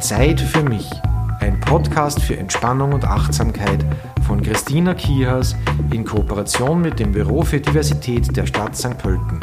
Zeit für mich. Ein Podcast für Entspannung und Achtsamkeit von Christina Kihas in Kooperation mit dem Büro für Diversität der Stadt St. Pölten.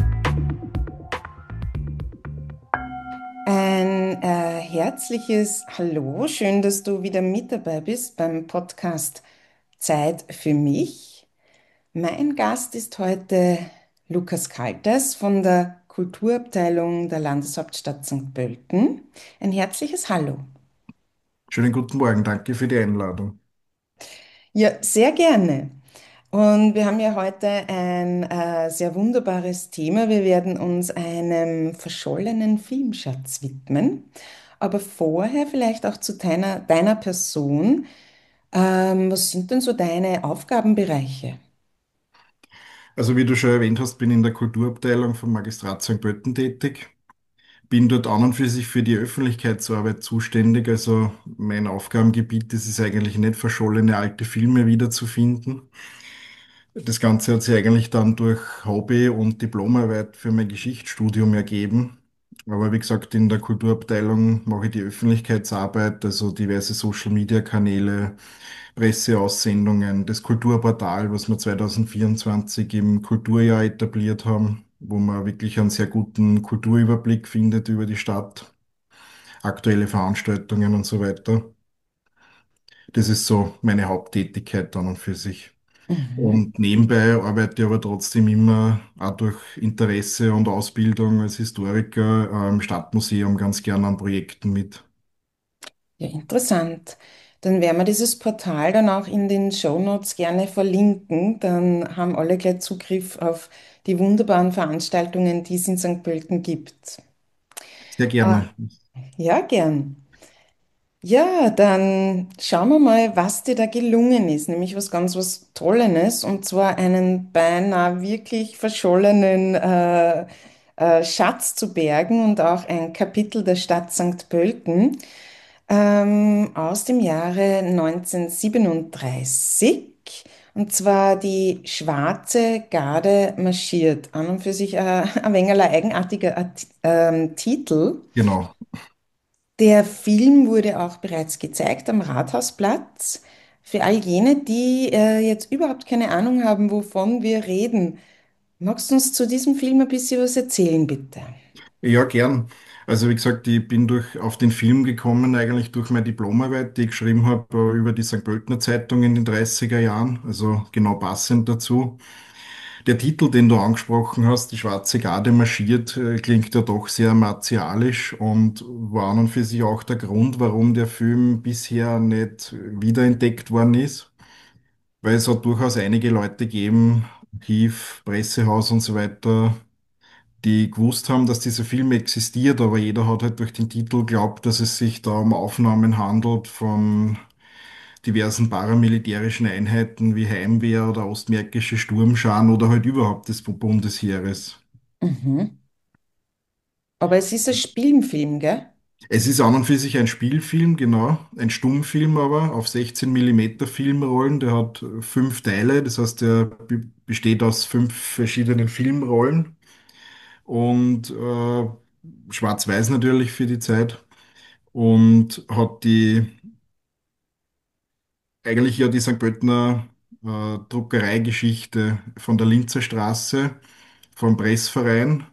Ein herzliches Hallo, schön, dass du wieder mit dabei bist beim Podcast Zeit für mich. Mein Gast ist heute Lukas Kalters von der Kulturabteilung der Landeshauptstadt St. Pölten. Ein herzliches Hallo. Schönen guten Morgen, danke für die Einladung. Ja, sehr gerne. Und wir haben ja heute ein sehr wunderbares Thema. Wir werden uns einem verschollenen Filmschatz widmen. Aber vorher vielleicht auch zu deiner Person. Was sind denn so deine Aufgabenbereiche? Also wie du schon erwähnt hast, bin ich in der Kulturabteilung vom Magistrat St. Pölten tätig. Bin dort an und für sich für die Öffentlichkeitsarbeit zuständig. Also mein Aufgabengebiet ist es eigentlich nicht, verschollene alte Filme wiederzufinden. Das Ganze hat sich eigentlich dann durch Hobby und Diplomarbeit für mein Geschichtsstudium ergeben. Aber wie gesagt, in der Kulturabteilung mache ich die Öffentlichkeitsarbeit, also diverse Social-Media-Kanäle, Presseaussendungen, das Kulturportal, was wir 2024 im Kulturjahr etabliert haben, wo man wirklich einen sehr guten Kulturüberblick findet über die Stadt, aktuelle Veranstaltungen und so weiter. Das ist so meine Haupttätigkeit dann und für sich. Mhm. Und nebenbei arbeite ich aber trotzdem immer auch durch Interesse und Ausbildung als Historiker im Stadtmuseum ganz gerne an Projekten mit. Ja, interessant. Dann werden wir dieses Portal dann auch in den Shownotes gerne verlinken. Dann haben alle gleich Zugriff auf die wunderbaren Veranstaltungen, die es in St. Pölten gibt. Sehr Ah, gerne. ja, gern. Ja, dann schauen wir mal, was dir da gelungen ist. Nämlich was Tolles, und zwar einen beinahe wirklich verschollenen Schatz zu bergen und auch ein Kapitel der Stadt St. Pölten aus dem Jahre 1937. Und zwar die Schwarze Garde marschiert. An und für sich ein wenig ein eigenartiger Titel. Genau. Der Film wurde auch bereits gezeigt am Rathausplatz. Für all jene, die jetzt überhaupt keine Ahnung haben, wovon wir reden, magst du uns zu diesem Film ein bisschen was erzählen, bitte? Ja, gern. Also wie gesagt, ich bin auf den Film gekommen, eigentlich durch meine Diplomarbeit, die ich geschrieben habe über die St. Pöltener Zeitung in den 30er Jahren, also genau passend dazu. Der Titel, den du angesprochen hast, Die Schwarze Garde marschiert, klingt ja doch sehr martialisch und war an und für sich auch der Grund, warum der Film bisher nicht wiederentdeckt worden ist. Weil es hat durchaus einige Leute gegeben, Archiv, Pressehaus und so weiter, die gewusst haben, dass dieser Film existiert, aber jeder hat halt durch den Titel geglaubt, dass es sich da um Aufnahmen handelt von diversen paramilitärischen Einheiten wie Heimwehr oder ostmärkische Sturmscharen oder halt überhaupt des Bundesheeres. Mhm. Aber es ist ein Spielfilm, gell? Es ist an und für sich ein Spielfilm, genau, ein Stummfilm aber auf 16 Millimeter Filmrollen. Der hat 5 Teile, das heißt, der besteht aus 5 verschiedenen Filmrollen und schwarz-weiß natürlich für die Zeit und hat eigentlich ja die St. Pöltener Druckereigeschichte von der Linzer Straße, vom Pressverein,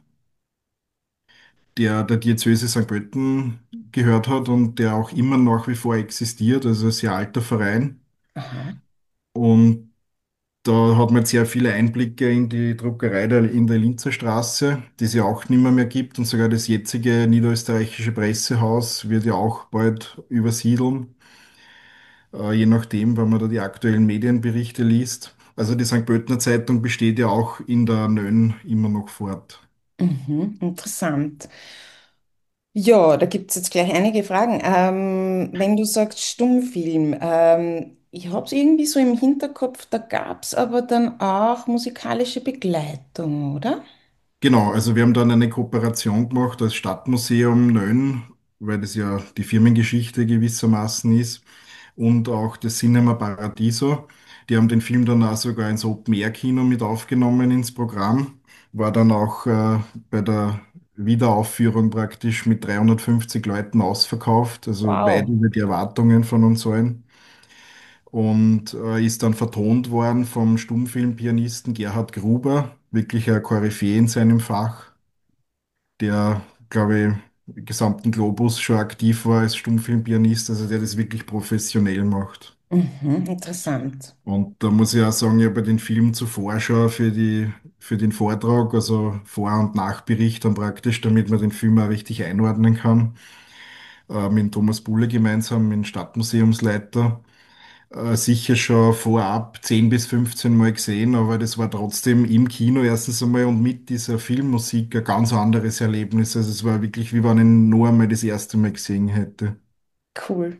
der Diözese St. Pölten gehört hat und der auch immer nach wie vor existiert, also ein sehr alter Verein. Aha. Und da hat man jetzt sehr viele Einblicke in die Druckerei in der Linzer Straße, die es ja auch nicht mehr gibt. Und sogar das jetzige niederösterreichische Pressehaus wird ja auch bald übersiedeln, je nachdem, wenn man da die aktuellen Medienberichte liest. Also die St. Pöltener Zeitung besteht ja auch in der Nön immer noch fort. Mhm. Interessant. Ja, da gibt es jetzt gleich einige Fragen. Wenn du sagst Stummfilm, ich habe es irgendwie so im Hinterkopf, da gab es aber dann auch musikalische Begleitung, oder? Genau, also wir haben dann eine Kooperation gemacht als Stadtmuseum Nön, weil das ja die Firmengeschichte gewissermaßen ist, und auch das Cinema Paradiso. Die haben den Film dann auch sogar ins Open-Air-Kino mit aufgenommen ins Programm, war dann auch bei der Wiederaufführung praktisch mit 350 Leuten ausverkauft, also weit Wow. über die Erwartungen von uns allen. Und ist dann vertont worden vom Stummfilmpianisten Gerhard Gruber, wirklich ein Koryphäe in seinem Fach, der, glaube ich, im gesamten Globus schon aktiv war als Stummfilmpianist, also der das wirklich professionell macht. Mhm, interessant. Und da muss ich auch sagen, ich habe den Film zuvor schon für den Vortrag, also Vor- und Nachbericht dann praktisch, damit man den Film auch richtig einordnen kann, mit Thomas Bulle gemeinsam, mit dem Stadtmuseumsleiter, sicher schon vorab 10 bis 15 Mal gesehen, aber das war trotzdem im Kino erstens einmal und mit dieser Filmmusik ein ganz anderes Erlebnis. Also es war wirklich, wie wenn ich ihn nur einmal das erste Mal gesehen hätte. Cool.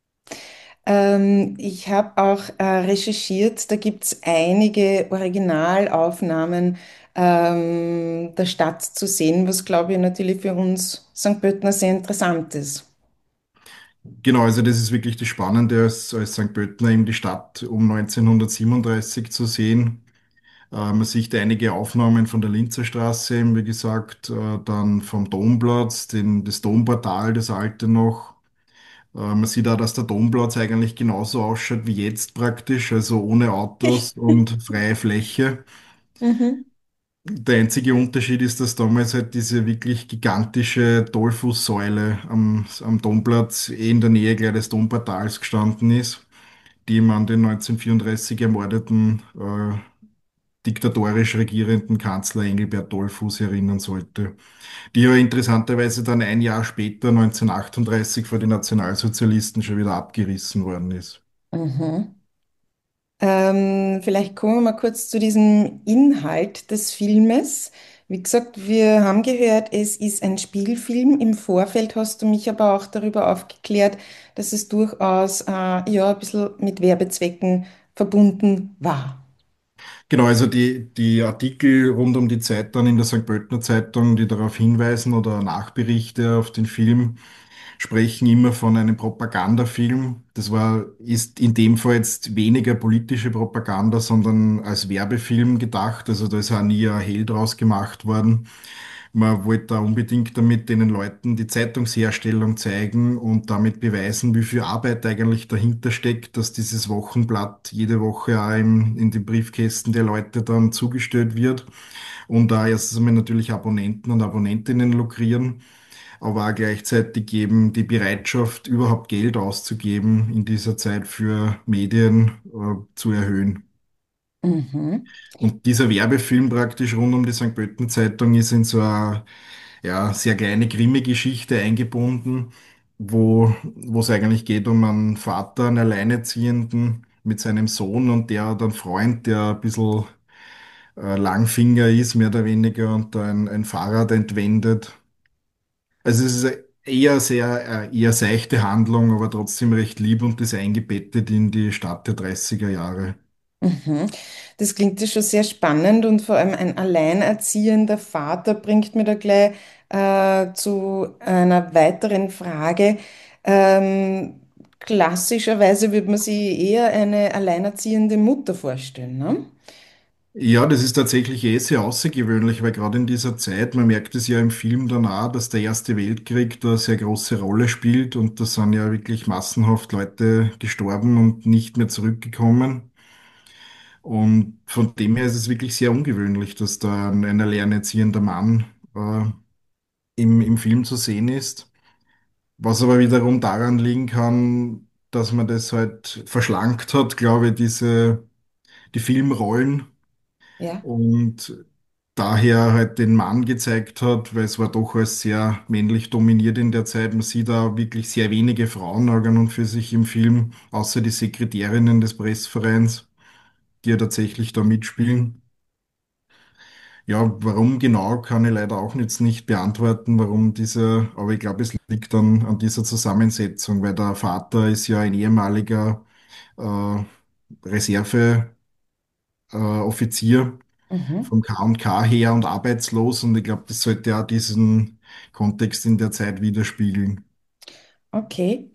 Ich habe auch recherchiert, da gibt es einige Originalaufnahmen der Stadt zu sehen, was glaube ich natürlich für uns St. Pöltener sehr interessant ist. Genau, also das ist wirklich das Spannende als St. Pöltener, eben die Stadt um 1937 zu sehen. Man sieht einige Aufnahmen von der Linzer Straße, eben wie gesagt, dann vom Domplatz, das Domportal, das alte noch. Man sieht auch, dass der Domplatz eigentlich genauso ausschaut wie jetzt praktisch, also ohne Autos und freie Fläche. Mhm. Der einzige Unterschied ist, dass damals halt diese wirklich gigantische Dollfußsäule am Domplatz in der Nähe gleich des Domportals gestanden ist, die man an den 1934 ermordeten diktatorisch regierenden Kanzler Engelbert Dollfuß erinnern sollte, die ja interessanterweise dann ein Jahr später, 1938, vor den Nationalsozialisten schon wieder abgerissen worden ist. Mhm. Vielleicht kommen wir mal kurz zu diesem Inhalt des Filmes. Wie gesagt, wir haben gehört, es ist ein Spielfilm. Im Vorfeld hast du mich aber auch darüber aufgeklärt, dass es durchaus ja, ein bisschen mit Werbezwecken verbunden war. Genau, also die Artikel rund um die Zeit dann in der St. Pöltener Zeitung, die darauf hinweisen oder Nachberichte auf den Film, sprechen immer von einem Propagandafilm. Ist in dem Fall jetzt weniger politische Propaganda, sondern als Werbefilm gedacht. Also da ist auch nie ein Hehl draus gemacht worden. Man wollte da unbedingt damit den Leuten die Zeitungsherstellung zeigen und damit beweisen, wie viel Arbeit eigentlich dahinter steckt, dass dieses Wochenblatt jede Woche auch in den Briefkästen der Leute dann zugestellt wird und da erstens einmal natürlich Abonnenten und Abonnentinnen lukrieren, aber auch gleichzeitig eben die Bereitschaft, überhaupt Geld auszugeben in dieser Zeit für Medien, zu erhöhen. Mhm. Und dieser Werbefilm praktisch rund um die St. Pöltener Zeitung ist in so eine ja, sehr kleine Krimi-Geschichte eingebunden, wo es eigentlich geht um einen Vater, einen Alleinerziehenden mit seinem Sohn und der hat einen Freund, der ein bisschen Langfinger ist, mehr oder weniger, und da ein Fahrrad entwendet. Also es ist eher seichte Handlung, aber trotzdem recht lieb und das eingebettet in die Stadt der 30er Jahre. Mhm. Das klingt ja schon sehr spannend und vor allem ein alleinerziehender Vater bringt mir da gleich zu einer weiteren Frage. Klassischerweise würde man sich eher eine alleinerziehende Mutter vorstellen, ne? Ja, das ist tatsächlich sehr außergewöhnlich, weil gerade in dieser Zeit, man merkt es ja im Film dann auch, dass der Erste Weltkrieg da eine sehr große Rolle spielt und da sind ja wirklich massenhaft Leute gestorben und nicht mehr zurückgekommen. Und von dem her ist es wirklich sehr ungewöhnlich, dass da ein alleinerziehender Mann äh, im Film zu sehen ist. Was aber wiederum daran liegen kann, dass man das halt verschlankt hat, glaube ich, die Filmrollen Ja. und daher halt den Mann gezeigt hat, weil es war doch als sehr männlich dominiert in der Zeit. Man sieht da wirklich sehr wenige Frauen an und für sich im Film, außer die Sekretärinnen des Pressvereins, die ja tatsächlich da mitspielen. Ja, warum genau, kann ich leider auch jetzt nicht beantworten, aber ich glaube, es liegt dann an dieser Zusammensetzung, weil der Vater ist ja ein ehemaliger äh, Reserve, Offizier Mhm. vom K&K her und arbeitslos und ich glaube, das sollte auch diesen Kontext in der Zeit widerspiegeln. Okay.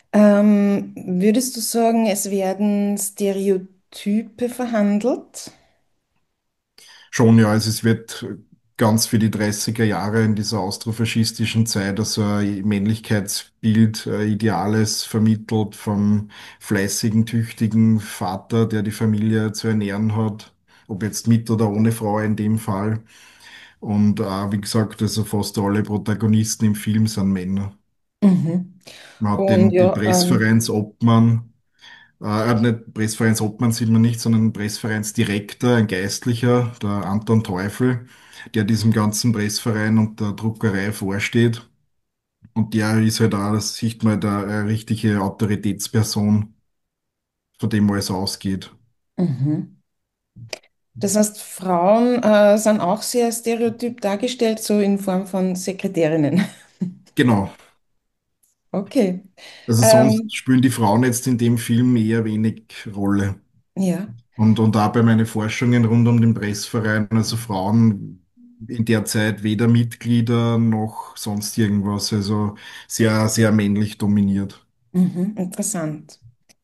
Würdest du sagen, es werden Stereotype verhandelt? Schon, ja, also es wird ganz für die 30er Jahre in dieser austrofaschistischen Zeit, also ein Männlichkeitsbild, Ideales vermittelt vom fleißigen, tüchtigen Vater, der die Familie zu ernähren hat, ob jetzt mit oder ohne Frau in dem Fall. Und wie gesagt, also fast alle Protagonisten im Film sind Männer. Mhm. Man hat Und den ja, Pressvereinsobmann, nicht Pressvereinsobmann sieht man nicht, sondern Pressvereinsdirektor, ein Geistlicher, der Anton Teufel, der diesem ganzen Pressverein und der Druckerei vorsteht. Und der ist halt auch, das sieht man, da eine richtige Autoritätsperson, von dem alles ausgeht. mhm. Das heißt, Frauen sind auch sehr stereotyp dargestellt, so in Form von Sekretärinnen. Genau. Okay. Also sonst Ähm, spielen die Frauen jetzt in dem Film eher wenig Rolle. ja. Und auch bei meinen Forschungen rund um den Pressverein, also Frauen in der Zeit weder Mitglieder noch sonst irgendwas, also sehr, sehr männlich dominiert. Mhm, interessant.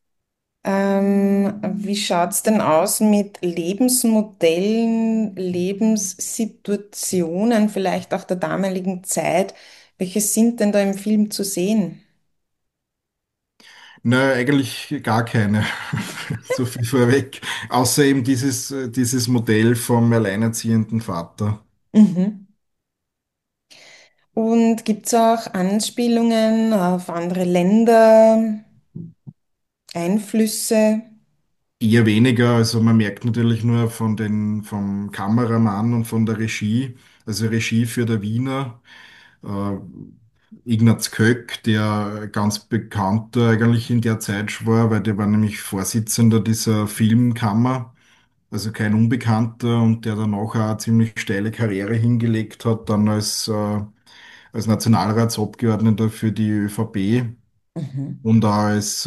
Wie schaut es denn aus mit Lebensmodellen, Lebenssituationen, vielleicht auch der damaligen Zeit? Welche sind denn da im Film zu sehen? Na, eigentlich gar keine. So viel vorweg. Außer eben dieses Modell vom alleinerziehenden Vater. Mhm. Und gibt es auch Anspielungen auf andere Länder, Einflüsse? Eher weniger, also man merkt natürlich nur vom Kameramann und von der Regie, also Regie für der Wiener, äh, Ignaz Köck, der ganz bekannter eigentlich in der Zeit schon war, weil der war nämlich Vorsitzender dieser Filmkammer, also kein Unbekannter und der dann auch eine ziemlich steile Karriere hingelegt hat, dann als Nationalratsabgeordneter für die ÖVP Mhm. und auch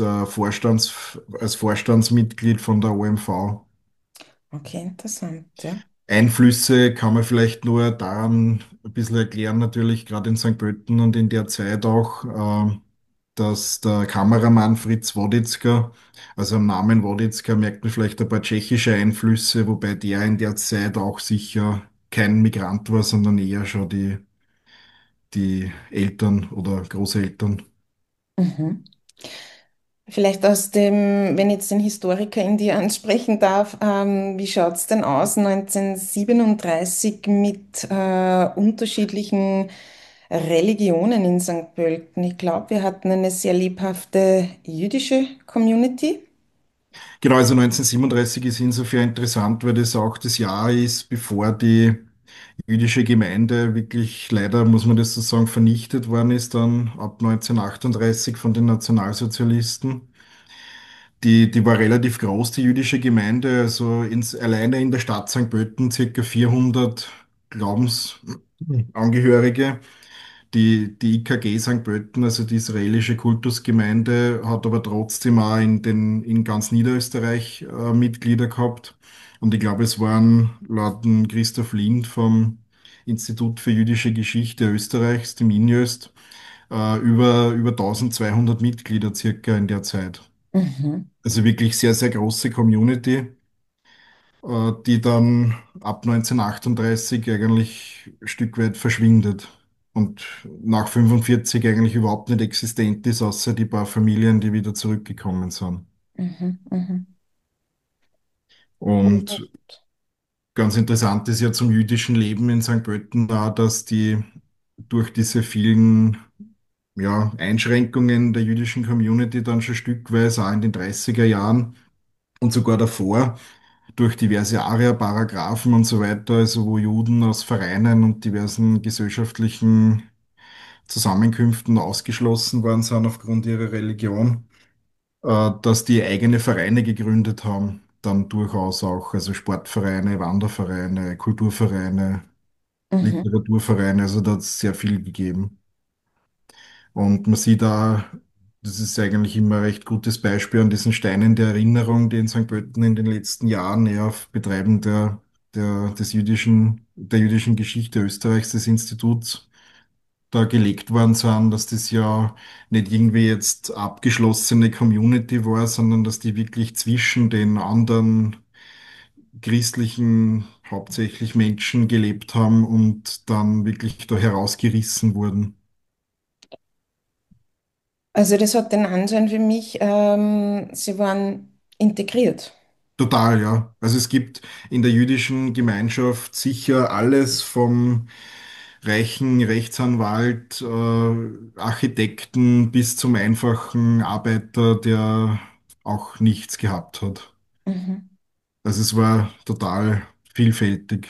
als Vorstandsmitglied von der OMV. Okay, interessant, ja. Einflüsse kann man vielleicht nur daran ein bisschen erklären, natürlich gerade in St. Pölten und in der Zeit auch, dass der Kameramann Fritz Woditzka, also am Namen Woditzka merkt man vielleicht ein paar tschechische Einflüsse, wobei der in der Zeit auch sicher kein Migrant war, sondern eher schon die Eltern oder Großeltern. Mhm. Vielleicht aus dem, wenn ich jetzt den Historiker in dir ansprechen darf, wie schaut es denn aus 1937 mit unterschiedlichen Religionen in St. Pölten? Ich glaube, wir hatten eine sehr lebhafte jüdische Community. Genau, also 1937 ist insofern interessant, weil das auch das Jahr ist, bevor die jüdische Gemeinde wirklich, leider muss man das so sagen, vernichtet worden ist, dann ab 1938 von den Nationalsozialisten. Die war relativ groß, die jüdische Gemeinde, also alleine in der Stadt St. Pölten circa 400 Glaubensangehörige. Die IKG St. Pölten, also die israelische Kultusgemeinde, hat aber trotzdem auch in ganz Niederösterreich Mitglieder gehabt. Und ich glaube, es waren laut dem Christoph Lind vom Institut für jüdische Geschichte Österreichs, dem INJÖST, über 1200 Mitglieder circa in der Zeit. Mhm, Also wirklich sehr, sehr große Community, die dann ab 1938 eigentlich ein Stück weit verschwindet und nach 45 eigentlich überhaupt nicht existent ist, außer die paar Familien, die wieder zurückgekommen sind. mhm, mhm. Und ganz interessant ist ja zum jüdischen Leben in St. Pölten da, dass die durch diese vielen Einschränkungen der jüdischen Community dann schon stückweise auch in den 30er Jahren und sogar davor durch diverse ARIA-Paragraphen und so weiter, also wo Juden aus Vereinen und diversen gesellschaftlichen Zusammenkünften ausgeschlossen worden sind aufgrund ihrer Religion, dass die eigene Vereine gegründet haben. Dann durchaus auch, also Sportvereine, Wandervereine, Kulturvereine, Mhm, Literaturvereine, also da hat es sehr viel gegeben. Und man sieht da, das ist eigentlich immer ein recht gutes Beispiel an diesen Steinen der Erinnerung, die in St. Pölten in den letzten Jahren eher auf Betreiben der jüdischen Geschichte Österreichs, des Instituts, da gelegt worden sind, dass das ja nicht irgendwie jetzt abgeschlossene Community war, sondern dass die wirklich zwischen den anderen christlichen hauptsächlich Menschen gelebt haben und dann wirklich da herausgerissen wurden. Also das hat den Anschein für mich, sie waren integriert. Total, ja. Also es gibt in der jüdischen Gemeinschaft sicher alles vom reichen Rechtsanwalt, Architekten bis zum einfachen Arbeiter, der auch nichts gehabt hat. Mhm. Also es war total vielfältig.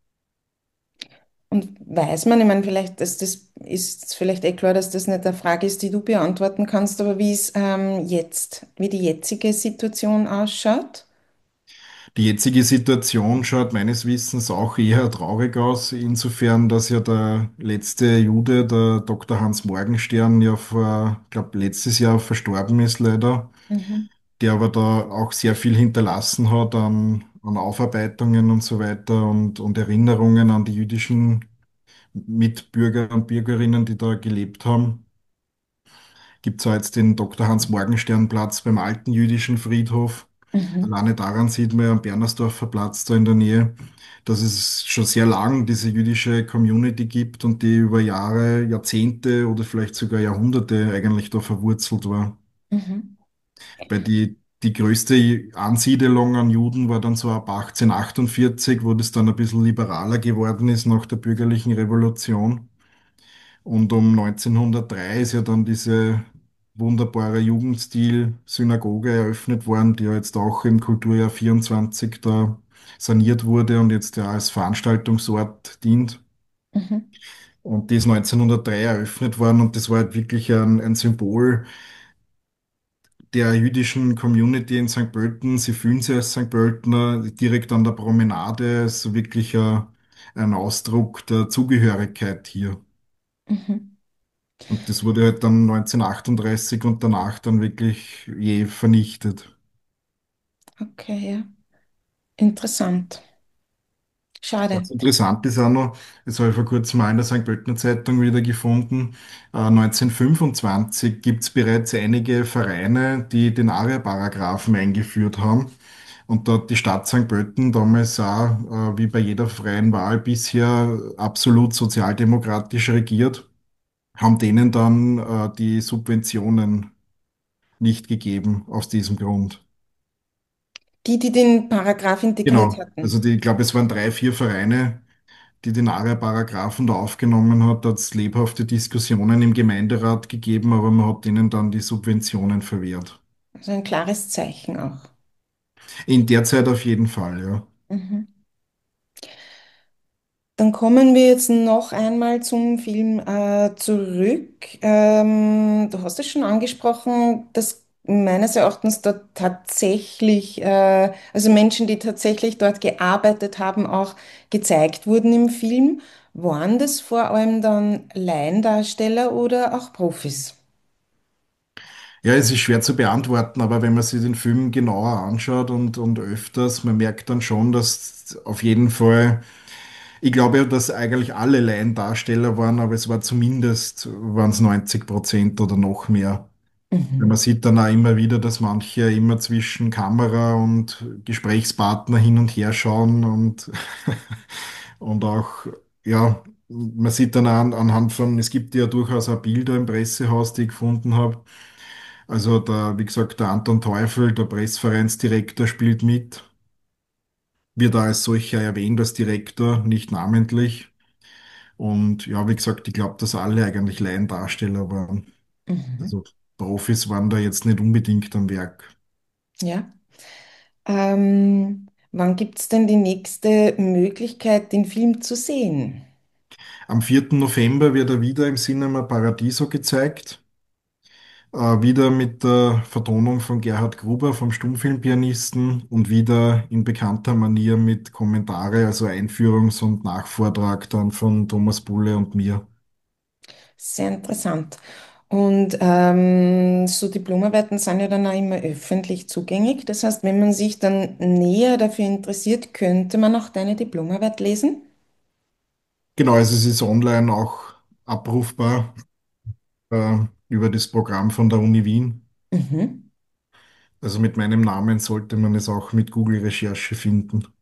Und weiß man, ich meine, vielleicht, das ist vielleicht eh klar, dass das nicht eine Frage ist, die du beantworten kannst, aber wie es jetzt, wie die jetzige Situation ausschaut? Die jetzige Situation schaut meines Wissens auch eher traurig aus, insofern, dass ja der letzte Jude, der Dr. Hans Morgenstern, ja vor, glaube letztes Jahr verstorben ist leider, Mhm. der aber da auch sehr viel hinterlassen hat an Aufarbeitungen und so weiter und Erinnerungen an die jüdischen Mitbürger und Bürgerinnen, die da gelebt haben. Gibt es jetzt den Dr. Hans Morgenstern Platz beim alten jüdischen Friedhof. Mhm. Alleine daran sieht man ja am Bernersdorfer Platz da in der Nähe, dass es schon sehr lang diese jüdische Community gibt und die über Jahre, Jahrzehnte oder vielleicht sogar Jahrhunderte eigentlich da verwurzelt war. Mhm. Weil die größte Ansiedelung an Juden war dann so ab 1848, wo das dann ein bisschen liberaler geworden ist nach der bürgerlichen Revolution. Und um 1903 ist ja dann diese wunderbare Jugendstil-Synagoge eröffnet worden, die ja jetzt auch im Kulturjahr 24 da saniert wurde und jetzt ja als Veranstaltungsort dient. Mhm. Und die ist 1903 eröffnet worden und das war halt wirklich ein Symbol der jüdischen Community in St. Pölten. Sie fühlen sich als St. Pöltener direkt an der Promenade, ist wirklich ein Ausdruck der Zugehörigkeit hier. Mhm. Und das wurde halt dann 1938 und danach dann wirklich je vernichtet. Okay, ja. Interessant. Schade. Was interessant ist auch noch, das habe ich vor kurzem mal in der St. Pöltener Zeitung wieder gefunden, 1925 gibt es bereits einige Vereine, die den ARIA-Paragraphen eingeführt haben. Und da hat die Stadt St. Pölten damals auch, wie bei jeder freien Wahl bisher, absolut sozialdemokratisch regiert, haben denen dann die Subventionen nicht gegeben aus diesem Grund. Die den Paragraph integriert Genau. Also hatten. ich glaube, es waren drei, vier Vereine, die den ARIA-Paragraphen da aufgenommen hat. Da hat es lebhafte Diskussionen im Gemeinderat gegeben, aber man hat ihnen dann die Subventionen verwehrt. Also ein klares Zeichen auch. In der Zeit auf jeden Fall, ja. Mhm. Dann kommen wir jetzt noch einmal zum Film zurück. Du hast es schon angesprochen, dass meines Erachtens dort tatsächlich, also Menschen, die tatsächlich dort gearbeitet haben, auch gezeigt wurden im Film. Waren das vor allem dann Laiendarsteller oder auch Profis? Ja, es ist schwer zu beantworten, aber wenn man sich den Film genauer anschaut und öfters, man merkt dann schon, dass auf jeden Fall, ich glaube ja, dass eigentlich alle Laiendarsteller waren, aber es war zumindest, waren es 90% oder noch mehr. Ja, man Mhm. sieht dann auch immer wieder, dass manche immer zwischen Kamera und Gesprächspartner hin und her schauen und auch, ja, man sieht dann auch anhand von, es gibt ja durchaus auch Bilder im Pressehaus, die ich gefunden habe. Also da, wie gesagt, der Anton Teufel, der Pressvereinsdirektor, spielt mit, wird da als solcher erwähnt als Direktor, nicht namentlich. Und ja, wie gesagt, ich glaube, dass alle eigentlich Laiendarsteller waren. Mhm. Also Profis waren da jetzt nicht unbedingt am Werk. Ja. Wann gibt es denn die nächste Möglichkeit, den Film zu sehen? Am 4. November wird er wieder im Cinema Paradiso gezeigt. Wieder mit der Vertonung von Gerhard Gruber, vom Stummfilmpianisten, und wieder in bekannter Manier mit Kommentare, also Einführungs- und Nachvortrag dann von Thomas Bulle und mir. Sehr interessant. Und so Diplomarbeiten sind ja dann auch immer öffentlich zugänglich. Das heißt, wenn man sich dann näher dafür interessiert, könnte man auch deine Diplomarbeit lesen? Genau, also es ist online auch abrufbar über das Programm von der Uni Wien. Mhm. Also mit meinem Namen sollte man es auch mit Google-Recherche finden.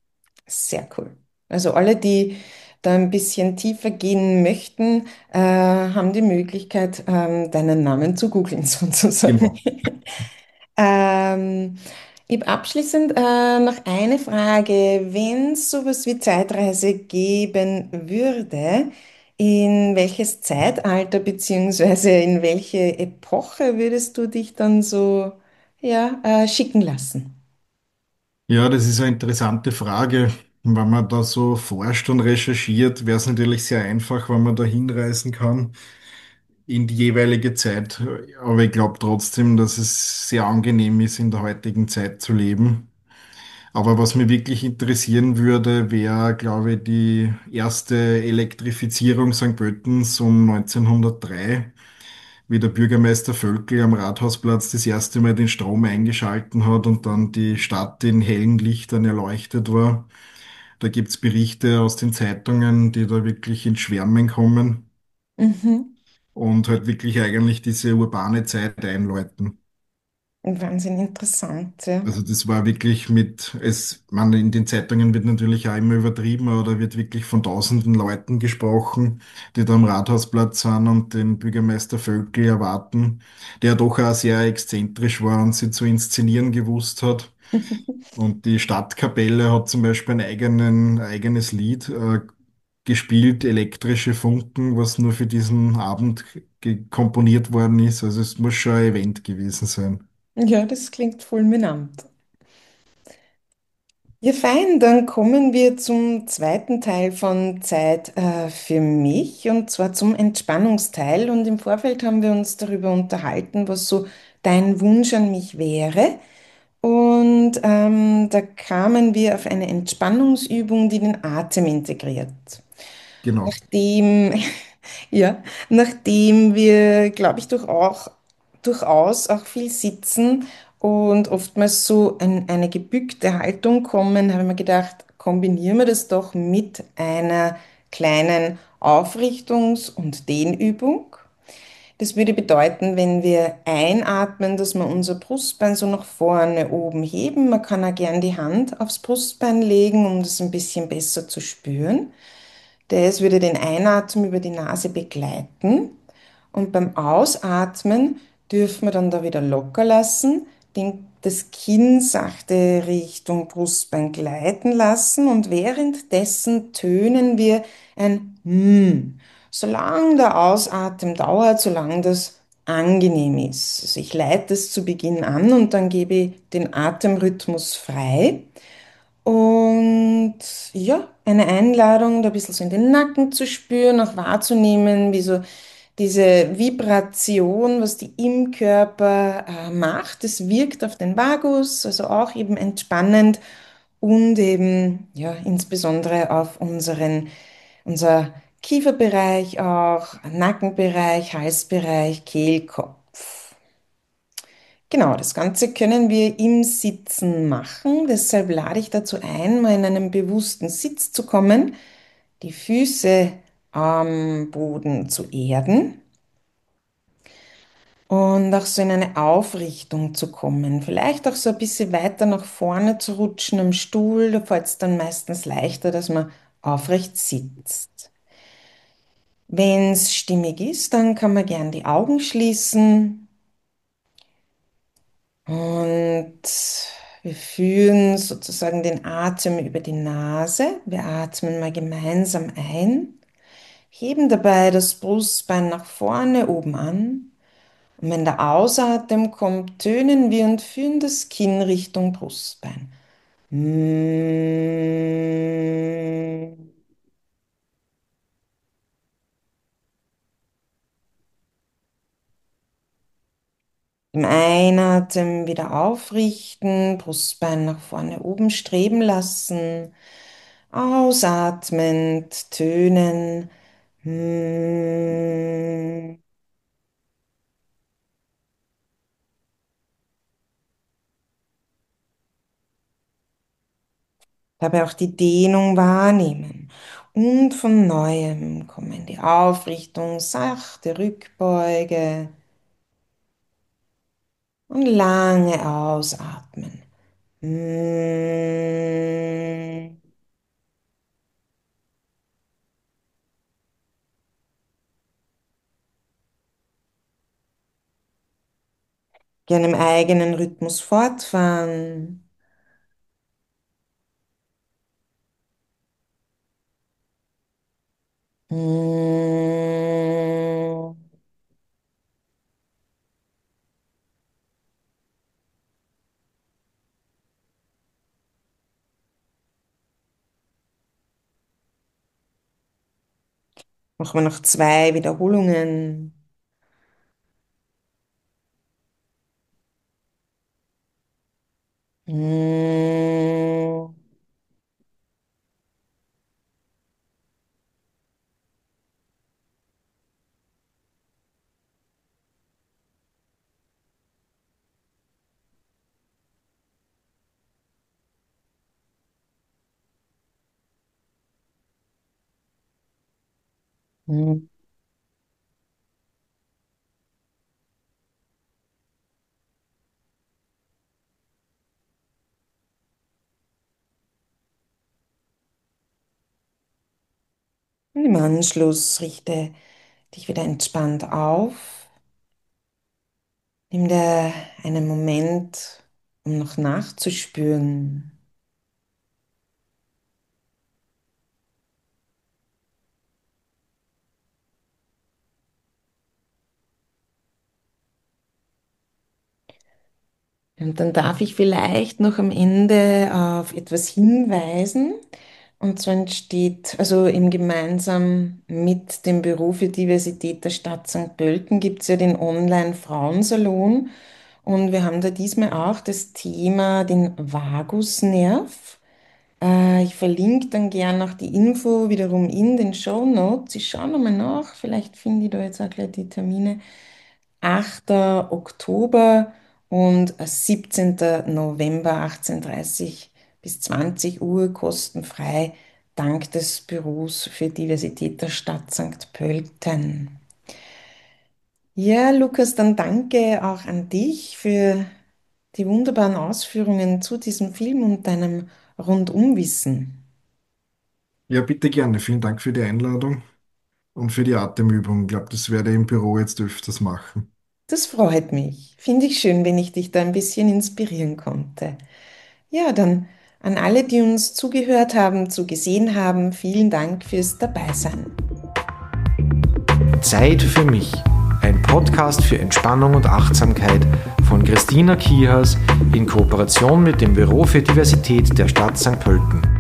Sehr cool. Also alle, die da ein bisschen tiefer gehen möchten, haben die Möglichkeit, deinen Namen zu googeln sozusagen. Genau. Ähm, ich habe abschließend noch eine Frage. Wenn es sowas wie Zeitreise geben würde, in welches Zeitalter beziehungsweise in welche Epoche würdest du dich dann so ja, schicken lassen? Ja, das ist eine interessante Frage. Wenn man da so forscht und recherchiert, wäre es natürlich sehr einfach, wenn man da hinreisen kann in die jeweilige Zeit. Aber ich glaube trotzdem, dass es sehr angenehm ist, in der heutigen Zeit zu leben. Aber was mich wirklich interessieren würde, wäre, glaube ich, die erste Elektrifizierung St. Pöltens um 1903, wie der Bürgermeister Völkl am Rathausplatz das erste Mal den Strom eingeschalten hat und dann die Stadt in hellen Lichtern erleuchtet war. Da gibt's Berichte aus den Zeitungen, die da wirklich ins Schwärmen kommen Mhm. und halt wirklich eigentlich diese urbane Zeit einläuten. Wahnsinn interessant, ja. Also das war wirklich man in den Zeitungen wird natürlich auch immer übertrieben, aber da wird wirklich von tausenden Leuten gesprochen, die da am Rathausplatz sind und den Bürgermeister Völkl erwarten, der doch auch sehr exzentrisch war und sie zu inszenieren gewusst hat. Und die Stadtkapelle hat zum Beispiel ein eigenes Lied gespielt, Elektrische Funken, was nur für diesen Abend komponiert worden ist. Also es muss schon ein Event gewesen sein. Ja, das klingt fulminant. Ja, fein, dann kommen wir zum zweiten Teil von Zeit für mich und zwar zum Entspannungsteil. Und im Vorfeld haben wir uns darüber unterhalten, was so dein Wunsch an mich wäre. Und da kamen wir auf eine Entspannungsübung, die den Atem integriert. Genau. Nachdem, ja, nachdem wir, glaube ich, durchaus auch viel sitzen und oftmals so in eine gebückte Haltung kommen, habe ich mir gedacht, kombinieren wir das doch mit einer kleinen Aufrichtungs- und Dehnübung. Das würde bedeuten, wenn wir einatmen, dass wir unser Brustbein so nach vorne oben heben. Man kann auch gern die Hand aufs Brustbein legen, um das ein bisschen besser zu spüren. Das würde den Einatmen über die Nase begleiten. Und beim Ausatmen dürfen wir dann da wieder locker lassen, das Kinn sachte Richtung Brustbein gleiten lassen und währenddessen tönen wir ein Solange der Ausatmen dauert, solange das angenehm ist. Also ich leite es zu Beginn an und dann gebe ich den Atemrhythmus frei. Und ja, eine Einladung, da ein bisschen so in den Nacken zu spüren, auch wahrzunehmen, wie so diese Vibration, was die im Körper macht. Es wirkt auf den Vagus, also auch eben entspannend und eben, ja, insbesondere auf unser Kieferbereich auch, Nackenbereich, Halsbereich, Kehlkopf. Genau, das Ganze können wir im Sitzen machen. Deshalb lade ich dazu ein, mal in einen bewussten Sitz zu kommen, die Füße am Boden zu erden und auch so in eine Aufrichtung zu kommen. Vielleicht auch so ein bisschen weiter nach vorne zu rutschen am Stuhl. Da fällt es dann meistens leichter, dass man aufrecht sitzt. Wenn es stimmig ist, dann kann man gern die Augen schließen. Und wir führen sozusagen den Atem über die Nase. Wir atmen mal gemeinsam ein, heben dabei das Brustbein nach vorne oben an. Und wenn der Ausatmen kommt, tönen wir und führen das Kinn Richtung Brustbein. Mm. Im Einatmen wieder aufrichten, Brustbein nach vorne oben streben lassen. Ausatmend, tönen. Hm. Dabei auch die Dehnung wahrnehmen. Und von neuem kommen in die Aufrichtung, sachte Rückbeuge und lange ausatmen. Hm. gerne im eigenen Rhythmus fortfahren. Mm. Machen wir noch 2 Wiederholungen. Mm. Mm. Und im Anschluss richte dich wieder entspannt auf. Nimm dir einen Moment, um noch nachzuspüren. Und dann darf ich vielleicht noch am Ende auf etwas hinweisen. Und so entsteht, also eben gemeinsam mit dem Büro für Diversität der Stadt St. Pölten gibt es ja den Online-Frauensalon. Und wir haben da diesmal auch das Thema den Vagusnerv. Ich verlinke dann gern noch die Info wiederum in den Shownotes. Ich schaue nochmal nach, vielleicht finde ich da jetzt auch gleich die Termine. 8. Oktober und 17. November 18:30 bis 20 Uhr kostenfrei, dank des Büros für Diversität der Stadt St. Pölten. Ja, Lukas, dann danke auch an dich für die wunderbaren Ausführungen zu diesem Film und deinem Rundumwissen. Ja, bitte gerne. Vielen Dank für die Einladung und für die Atemübung. Ich glaube, das werde ich im Büro jetzt öfters machen. Das freut mich. Finde ich schön, wenn ich dich da ein bisschen inspirieren konnte. Ja, dann an alle, die uns zugehört haben, zugesehen haben, vielen Dank fürs Dabeisein. Zeit für mich. Ein Podcast für Entspannung und Achtsamkeit von Christina Kihas in Kooperation mit dem Büro für Diversität der Stadt St. Pölten.